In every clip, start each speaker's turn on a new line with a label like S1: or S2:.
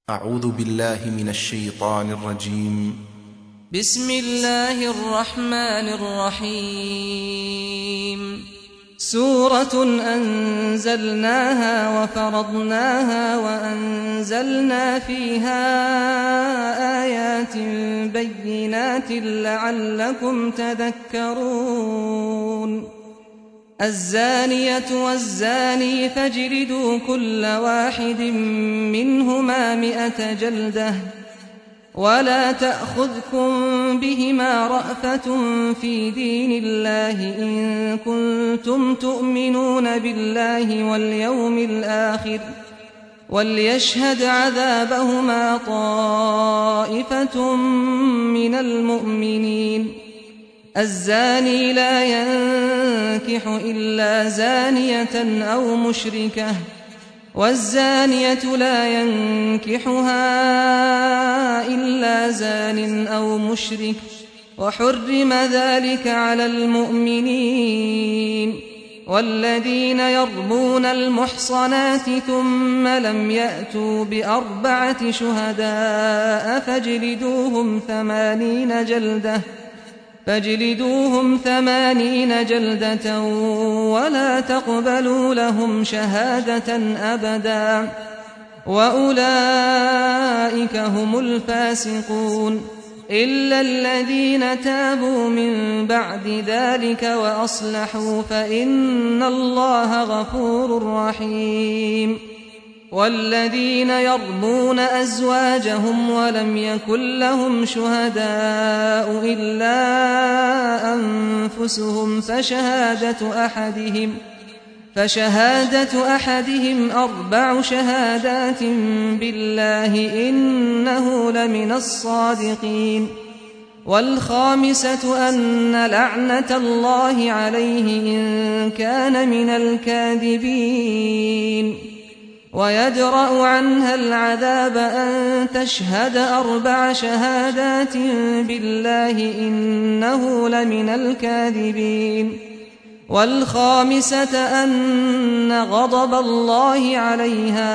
S1: أعوذ بالله من الشيطان الرجيم.
S2: بسم الله الرحمن الرحيم. سورة أنزلناها وفرضناها وأنزلنا فيها آيات بينات لعلكم تذكرون. الزانية والزاني فاجلدوا كل واحد منهما 100 جلدة ولا تأخذكم بهما رأفة في دين الله إن كنتم تؤمنون بالله واليوم الآخر وليشهد عذابهما طائفة من المؤمنين. الزاني لا ينكح إلا زانية أو مشركة والزانية لا ينكحها إلا زان أو مشرك وحرم ذلك على المؤمنين. والذين يرمون المحصنات ثم لم يأتوا ب4 شهداء فاجلدوهم 80 جلدة ولا تقبلوا لهم شهادة أبدا وأولئك هم الفاسقون إلا الذين تابوا من بعد ذلك وأصلحوا فإن الله غفور رحيم. والذين يرمون أزواجهم ولم يكن لهم شهداء إلا أنفسهم فشهادة أحدهم 4 شهادات بالله إنه لمن الصادقين. والخامسة أن لعنة الله عليه إن كان من الكاذبين. ويدرأ عنها العذاب أن تشهد 4 شهادات بالله إنه لمن الكاذبين. والخامسة أن غضب الله عليها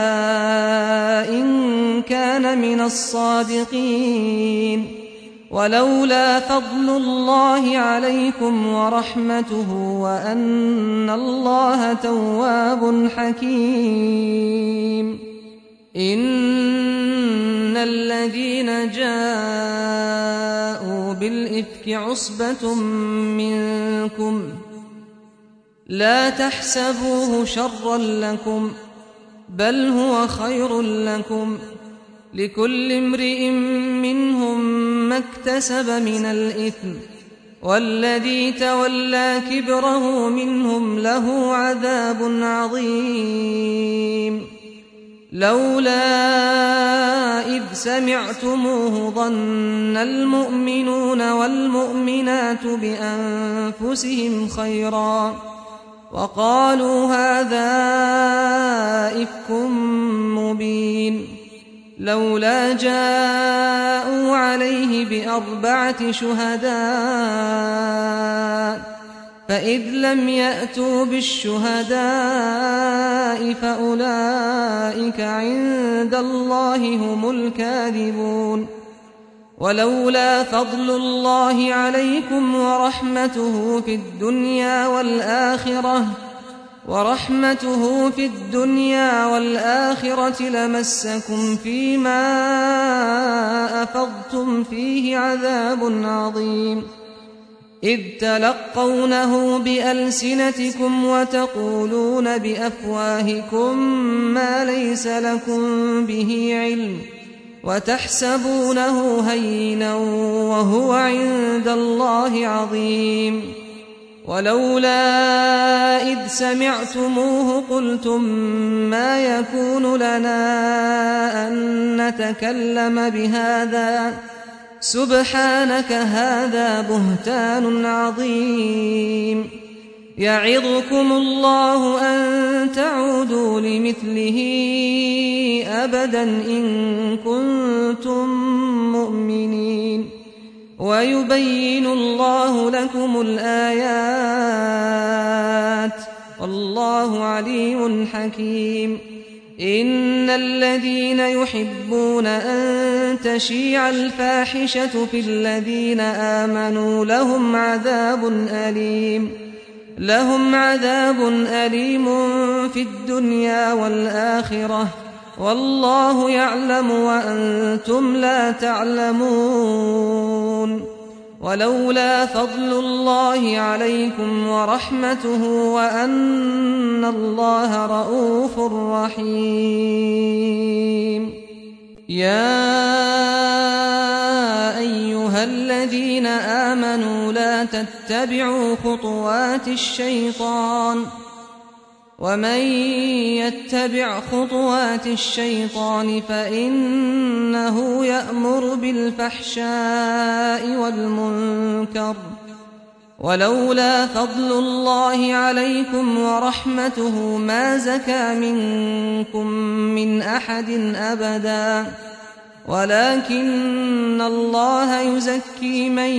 S2: إن كان من الصادقين. ولولا فضل الله عليكم ورحمته وأن الله تواب حكيم. إن الذين جاءوا بالإفك عصبة منكم لا تحسبوه شرا لكم بل هو خير لكم لكل امرئ منهم ما اكتسب من الإثم والذي تولى كبره منهم له عذاب عظيم. لولا إذ سمعتموه ظن المؤمنون والمؤمنات بأنفسهم خيرا وقالوا هذا إفك مبين. لولا جاءوا عليه ب4 شهداء فإذ لم يأتوا بالشهداء فأولئك عند الله هم الكاذبون. ولولا فضل الله عليكم ورحمته في الدنيا والآخرة لمسكم فيما أفضتم فيه عذاب عظيم. إذ تلقونه بألسنتكم وتقولون بأفواهكم ما ليس لكم به علم وتحسبونه هينا وهو عند الله عظيم. ولولا إذ سمعتموه قلتم ما يكون لنا أن نتكلم بهذا سبحانك هذا بهتان عظيم. يعظكم الله أن تعودوا لمثله أبدا إن كنتم مؤمنين. ويبين الله لكم الآيات والله عليم حكيم. إن الذين يحبون أن تشيع الفاحشة في الذين آمنوا لهم عذاب أليم في الدنيا والآخرة والله يعلم وأنتم لا تعلمون ولولا فضل الله عليكم ورحمته وأن الله رءوف رحيم يا أيها الذين آمنوا لا تتبعوا خطوات الشيطان ومن يتبع خطوات الشيطان فإنه يأمر بالفحشاء والمنكر ولولا فضل الله عليكم ورحمته ما زكى منكم من أحد أبدا ولكن الله يزكي من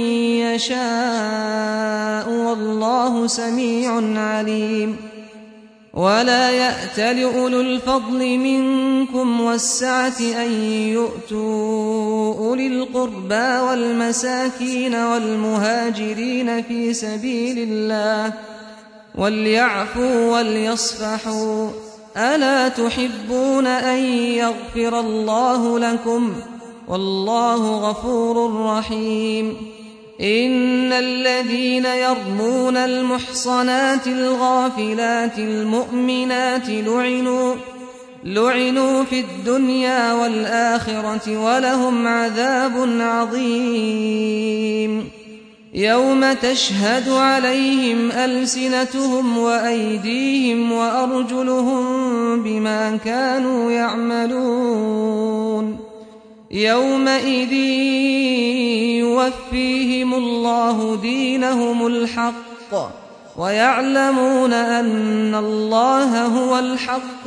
S2: يشاء والله سميع عليم ولا يأتل أولو الفضل منكم والسعة أن يؤتوا أولي القربى والمساكين والمهاجرين في سبيل الله وليعفوا وليصفحوا ألا تحبون أن يغفر الله لكم والله غفور رحيم إن الذين يرمون المحصنات الغافلات المؤمنات لعنوا في الدنيا والآخرة ولهم عذاب عظيم يوم تشهد عليهم ألسنتهم وأيديهم وأرجلهم بما كانوا يعملون يومئذ يوفيهم الله دينهم الحق ويعلمون أن الله هو الحق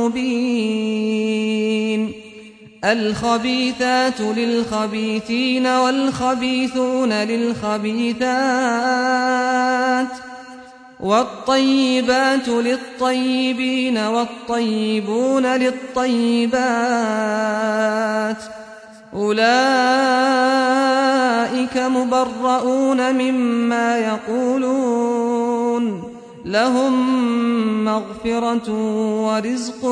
S2: المبين الخبيثات للخبيثين والخبيثون للخبيثات والطيبات للطيبين والطيبون للطيبات أولئك مبرؤون مما يقولون لهم مغفرة ورزق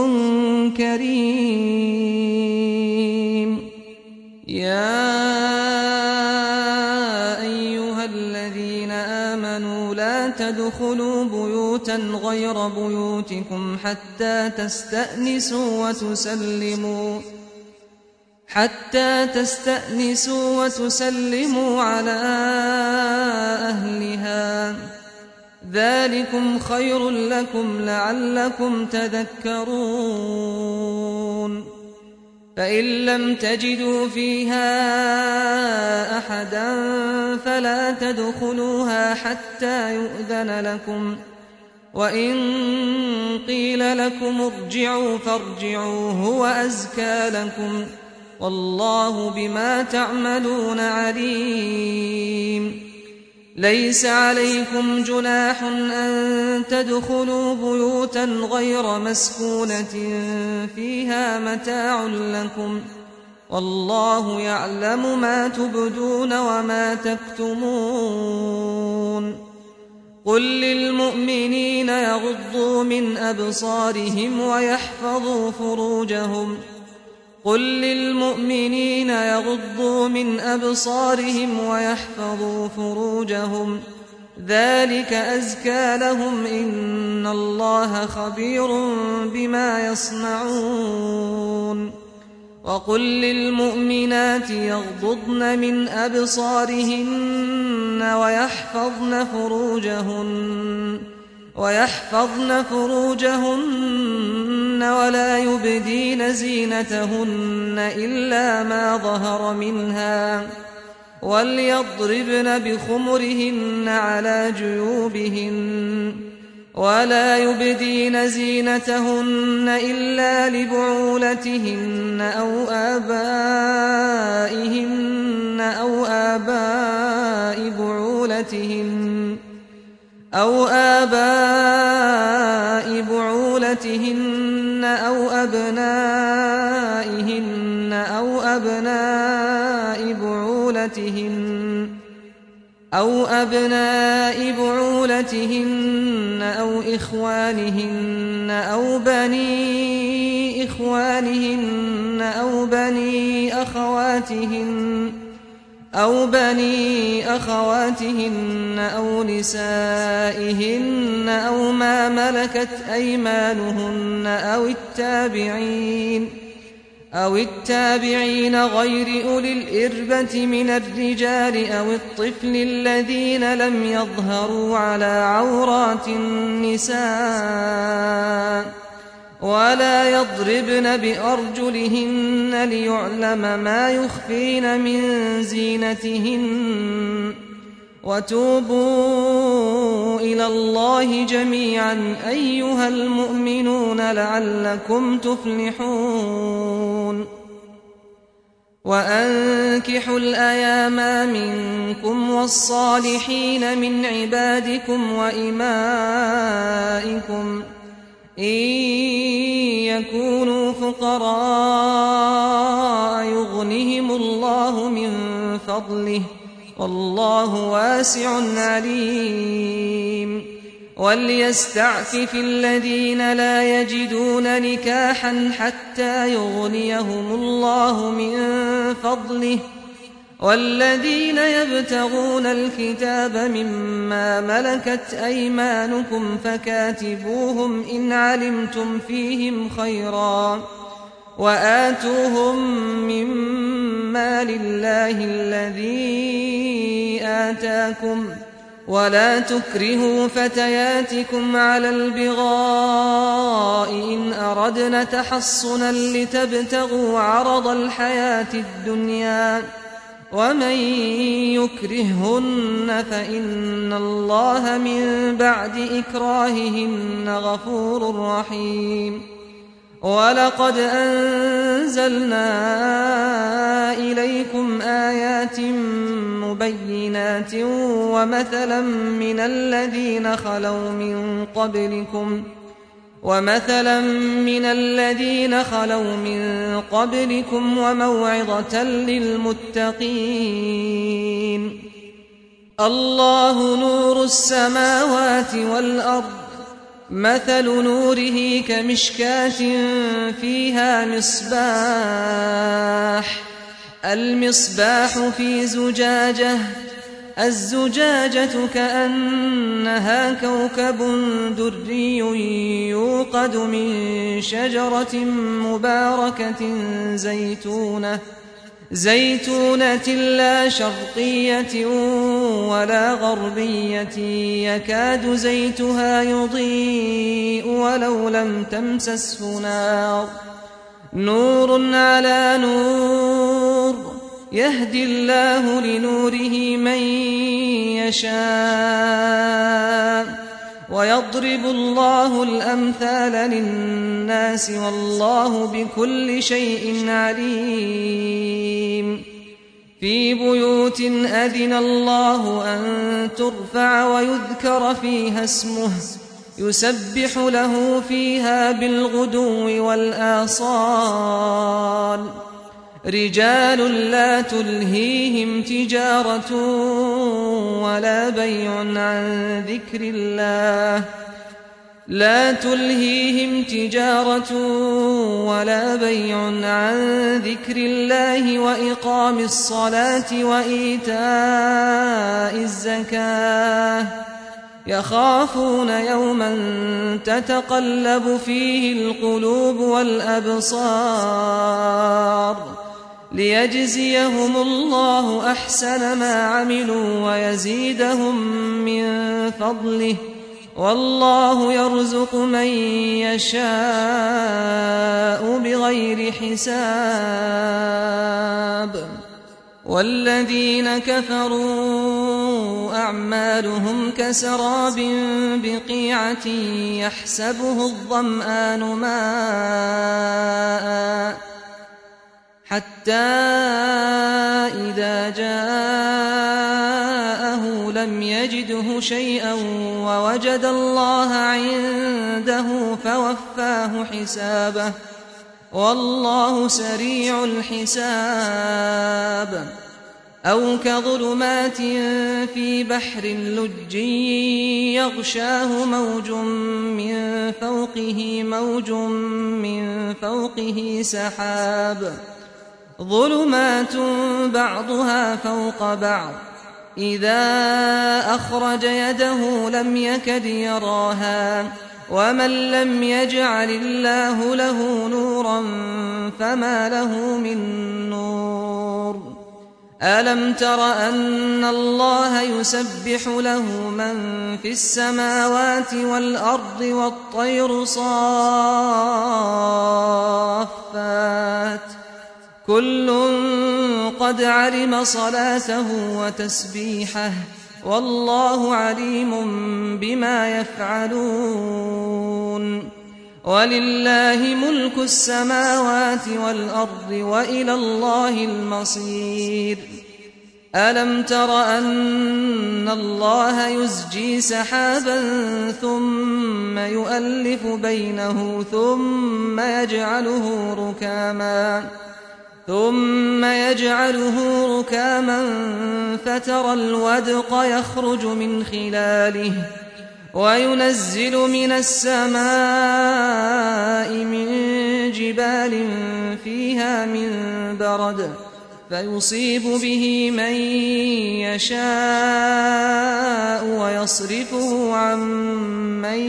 S2: كريم يا أيها الذين آمنوا لا تدخلوا بيوتا غير بيوتكم حتى تستأنسوا وتسلموا على أهلها ذلكم خير لكم لعلكم تذكرون فإن لم تجدوا فيها أحدا فلا تدخلوها حتى يؤذن لكم وإن قيل لكم ارجعوا فارجعوا هو أزكى لكم والله بما تعملون عليم ليس عليكم جناح أن تدخلوا بيوتا غير مسكونة فيها متاع لكم والله يعلم ما تبدون وما تكتمون قل للمؤمنين يغضوا من أبصارهم ويحفظوا فروجهم ذلك أزكى لهم إن الله خبير بما يصنعون وقل للمؤمنات يغضضن من أبصارهن ويحفظن فروجهن ولا يبدين زينتهن إلا ما ظهر منها وليضربن بخمرهن على جيوبهن ولا يبدين زينتهن إلا لبعولتهن أو آباء بعولتهن أو أبنائهن أبناء بعولتهن أو إخوانهن أو بني إخوانهن أو بني أخواتهن أو نسائهن أو ما ملكت أيمانهن أو التابعين غير أولي الإربة من الرجال أو الطفل الذين لم يظهروا على عورات النساء ولا يضربن بأرجلهن ليعلم ما يخفين من زينتهن وتوبوا إلى الله جميعا أيها المؤمنون لعلكم تفلحون وأنكحوا الأيام منكم والصالحين من عبادكم وإمائكم إن يكونوا فقراء يغنهم الله من فضله والله واسع عليم وليستعفف الذين لا يجدون نكاحا حتى يغنيهم الله من فضله والذين يبتغون الكتاب مما ملكت أيمانكم فكاتبوهم إن علمتم فيهم خيرا وآتوهم مما لله الذي آتاكم ولا تكرهوا فتياتكم على البغاء إن أردنا تحصنا لتبتغوا عرض الحياة الدنيا ومن يكرههن فإن الله من بعد إكراههن غفور رحيم ولقد أنزلنا إليكم آيات مبينات ومثلا من الذين خلوا من قبلكم وموعظة للمتقين الله نور السماوات والأرض مثل نوره كمشكاة فيها المصباح في زجاجة الزجاجة كأنها كوكب دري يوقد من شجرة مباركة زيتونة لا شرقية ولا غربية يكاد زيتها يضيء ولو لم تمسسه نار نور على نور يهدي الله لنوره من يشاء ويضرب الله الأمثال للناس والله بكل شيء عليم في بيوت أذن الله أن ترفع ويذكر فيها اسمه يسبح له فيها بالغدو والآصال رجال لا تلهيهم تجارة ولا بيع عن ذكر الله وإقام الصلاة وإيتاء الزكاة يخافون يوما تتقلب فيه القلوب والأبصار ليجزيهم الله أحسن ما عملوا ويزيدهم من فضله والله يرزق من يشاء بغير حساب والذين كفروا أعمالهم كسراب بقيعة يحسبه الظمآن ماء حتى إذا جاءه لم يجده شيئا ووجد الله عنده فوفاه حسابه والله سريع الحساب أو كظلمات في بحر لج يغشاه موج من فوقه سحاب ظلمات بعضها فوق بعض إذا أخرج يده لم يكد يراها ومن لم يجعل الله له نورا فما له من نور ألم تر أن الله يسبح له من في السماوات والأرض والطير صافات كل قد علم صلاته وتسبيحه والله عليم بما يفعلون ولله ملك السماوات والأرض وإلى الله المصير ألم تر أن الله يزجي سحابا ثم يؤلف بينه ثم يجعله ركاما فترى الودق يخرج من خلاله وينزل من السماء من جبال فيها من برد فيصيب به من يشاء ويصرفه عن من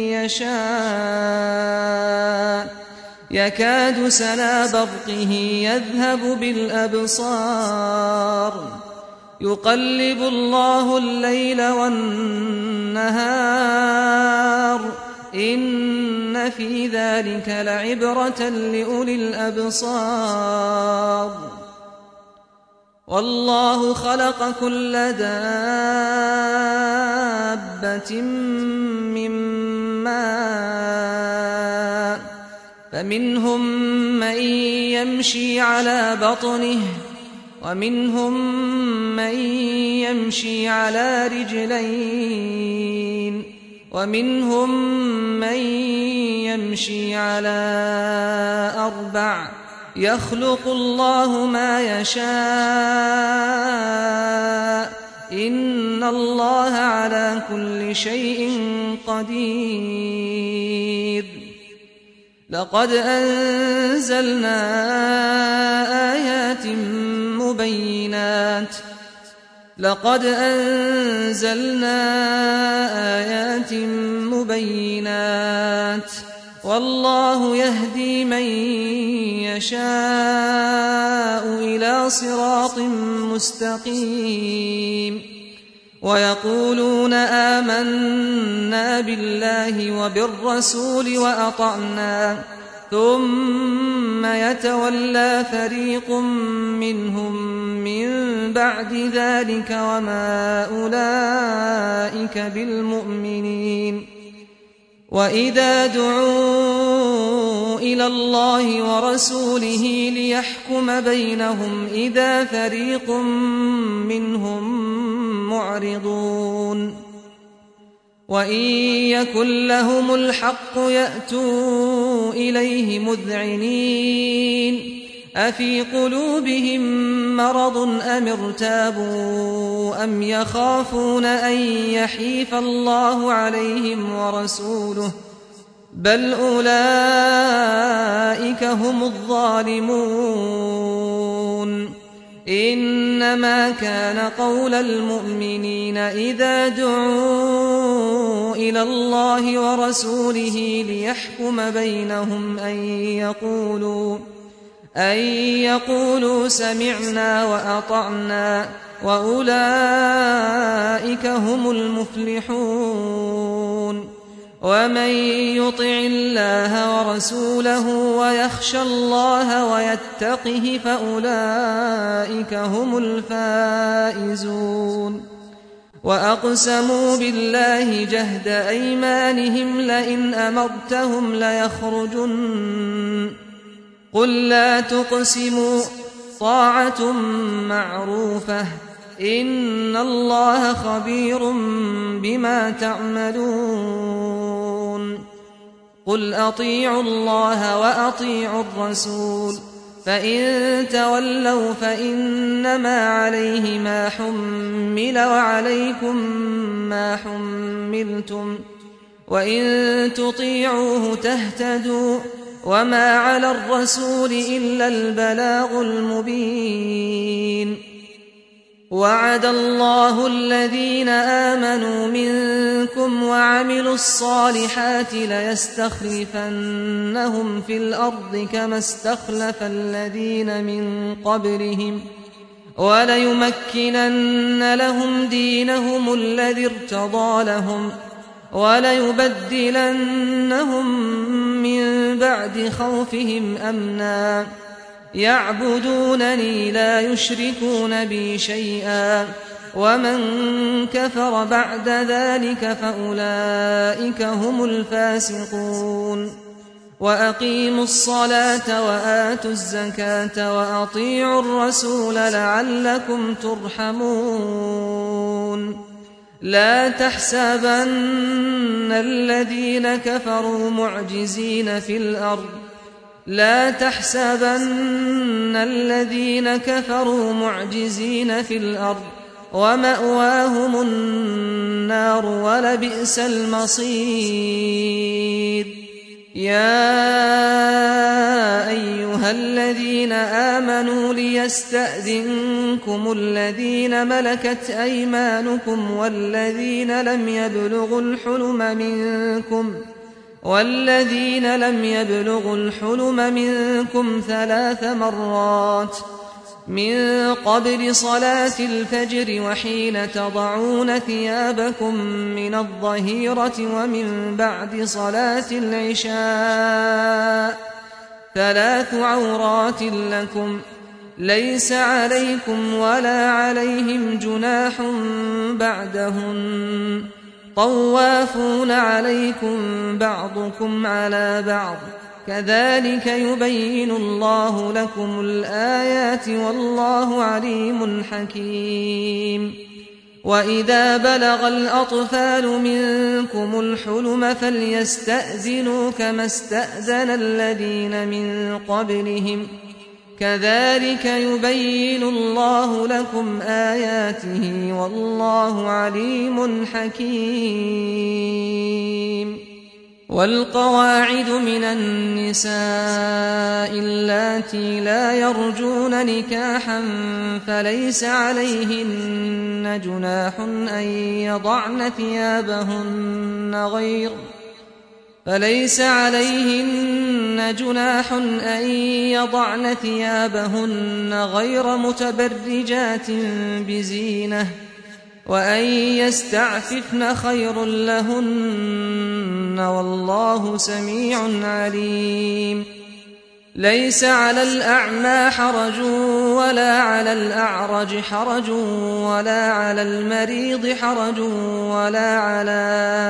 S2: يشاء يكاد سنا برقه يذهب بالأبصار يقلب الله الليل والنهار إن في ذلك لعبرة لأولي الأبصار والله خلق كل دابة من ماء فمنهم من يمشي على بطنه ومنهم من يمشي على رجلين ومنهم من يمشي على أربع يخلق الله ما يشاء إن الله على كل شيء قدير لقد أنزلنا آيات مبينات والله يهدي من يشاء إلى صراط مستقيم ويقولون آمنا بالله وبالرسول وأطعنا ثم يتولى فريق منهم من بعد ذلك وما أولئك بالمؤمنين وإذا دعوا إلى الله ورسوله ليحكم بينهم إذا فريق منهم معرضون وإن يكن لهم الحق يأتوا إليه مذعنين أفي قلوبهم مرض أم ارتابوا أم يخافون أن يحيف الله عليهم ورسوله بل أولئك هم الظالمون إنما كان قول المؤمنين إذا دعوا إلى الله ورسوله ليحكم بينهم أن يقولوا سمعنا وأطعنا وأولئك هم المفلحون ومن يطع الله ورسوله ويخشى الله ويتقه فأولئك هم الفائزون وأقسموا بالله جهد أيمانهم لئن أمرتهم ليخرجن قل لا تقسموا طاعة معروفة إن الله خبير بما تعملون قل أطيعوا الله وأطيعوا الرسول فإن تولوا فإنما عليه ما حمل وعليكم ما حملتم وإن تطيعوه تهتدوا وما على الرسول إلا البلاغ المبين وعد الله الذين آمنوا منكم وعملوا الصالحات ليستخلفنهم في الأرض كما استخلف الذين من قبلهم وليمكنن لهم دينهم الذي ارتضى لهم وليبدلنهم من بعد خوفهم أمنا يعبدونني لا يشركون بي شيئا ومن كفر بعد ذلك فأولئك هم الفاسقون وأقيموا الصلاة وآتوا الزكاة وأطيعوا الرسول لعلكم ترحمون لا تحسبن الذين كفروا معجزين في الأرض لا تحسبن الذين كفروا معجزين في الأرض ومأواهم النار ولبئس المصير يا أيها الذين آمنوا ليستأذنكم الذين ملكت أيمانكم والذين لم يبلغوا الحلم منكم 3 مرات من قبل صلاة الفجر وحين تضعون ثيابكم من الظهيرة ومن بعد صلاة العشاء 3 عورات لكم ليس عليكم ولا عليهم جناح بعدهن طوافون عليكم بعضكم على بعض كذلك يبين الله لكم الآيات والله عليم حكيم وإذا بلغ الأطفال منكم الحلم فليستأذنوا كما استأذن الذين من قبلهم كذلك يبين الله لكم آياته والله عليم حكيم والقواعد من النساء اللاتي لا يرجون نكاحا فليس عليهن جناح أن يضعن ثيابهن غير متبرجات بزينة وأن يستعففن خير لهن والله سميع عليم ليس على الأعمى حرج ولا على الأعرج حرج ولا على المريض حرج ولا على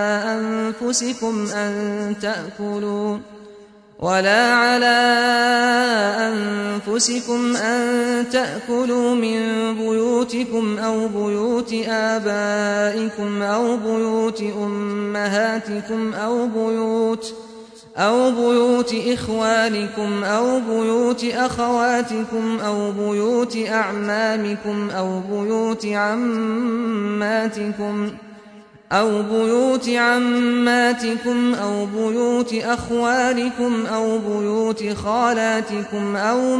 S2: أنفسكم أن تأكلوا من بيوتكم أو بيوت آبائكم أو بيوت أمهاتكم أو بيوت إخوانكم أو بيوت أخواتكم أو بيوت أعمامكم أو بيوت عماتكم أو بيوت أخوالكم أو بيوت خالاتكم أو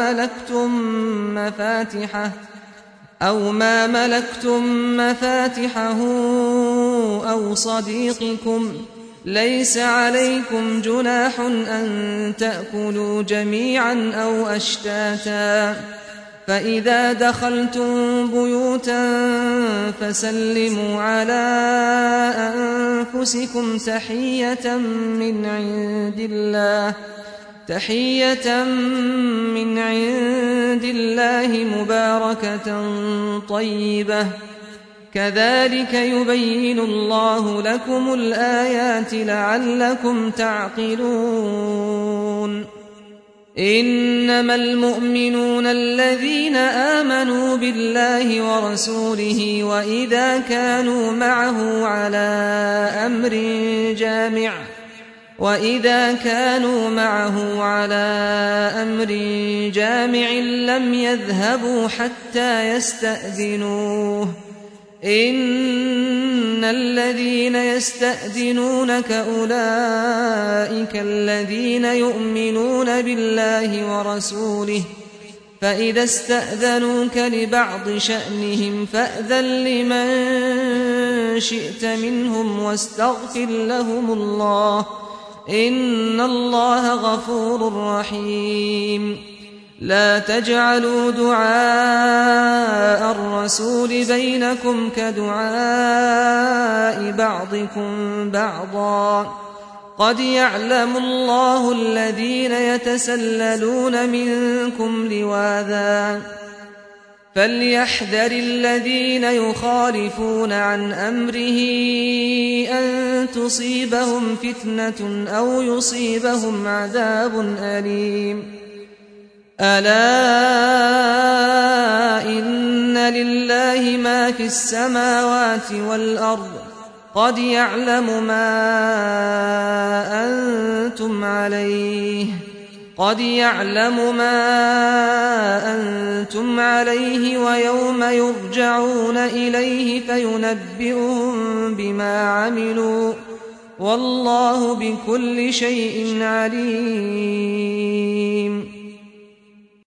S2: ما ملكتم مفاتحه أو صديقكم ليس عليكم جناح أن تأكلوا جميعا أو أشتاتا فإذا دخلتم بيوتا فسلموا على أنفسكم تحية من عند الله مباركة طيبة كذلك يبين الله لكم الآيات لعلكم تعقلون إنما المؤمنون الذين آمنوا بالله ورسوله وإذا كانوا معه على أمر جامع وإذا كانوا معه على أمر جامع لم يذهبوا حتى يستأذنوه إن الذين يستأذنونك أولئك الذين يؤمنون بالله ورسوله فإذا استأذنوك لبعض شأنهم فأذن لمن شئت منهم واستغفر لهم الله إن الله غفور رحيم لا تجعلوا دعاء الرسول بينكم كدعاء بعضكم بعضا قد يعلم الله الذين يتسللون منكم لواذا فليحذر الذين يخالفون عن أمره أن تصيبهم فتنة أو يصيبهم عذاب أليم ألا إن لله ما في السماوات والأرض قد يعلم ما أنتم عليه ويوم يرجعون إليه فينبئهم بما عملوا والله بكل شيء عليم